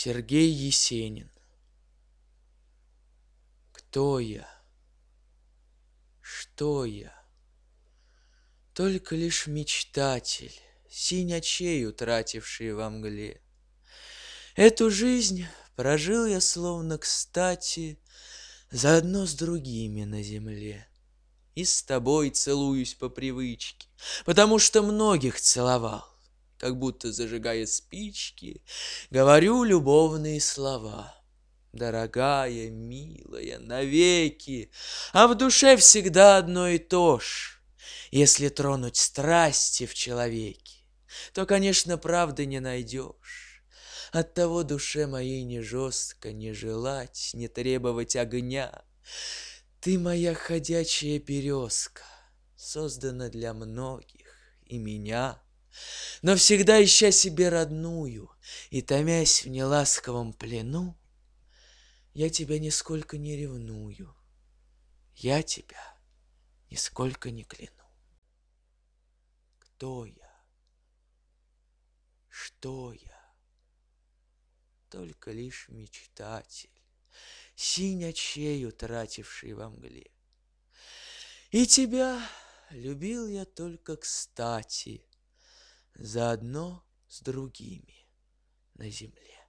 Сергей Есенин. Кто я? Что я? Только лишь мечтатель, синь очей, утративший во мгле. Эту жизнь прожил я словно кстати, заодно с другими на земле. И с тобой целуюсь по привычке, потому что многих целовал, как будто зажигая спички, говорю любовные слова. Дорогая, милая, навеки, а в душе всегда одно и то ж. Если тронуть страсти в человеке, то, конечно, правды не найдешь. Оттого душе моей не жестко не желать, не требовать огня. Ты моя ходячая березка, создана для многих и меня, но всегда ища себе родную и томясь в неласковом плену, я тебя нисколько не ревную, я тебя нисколько не кляну. Кто я? Что я? Только лишь мечтатель, синь очей, утративший во мгле. И тебя любил я только кстати, заодно с другими на земле.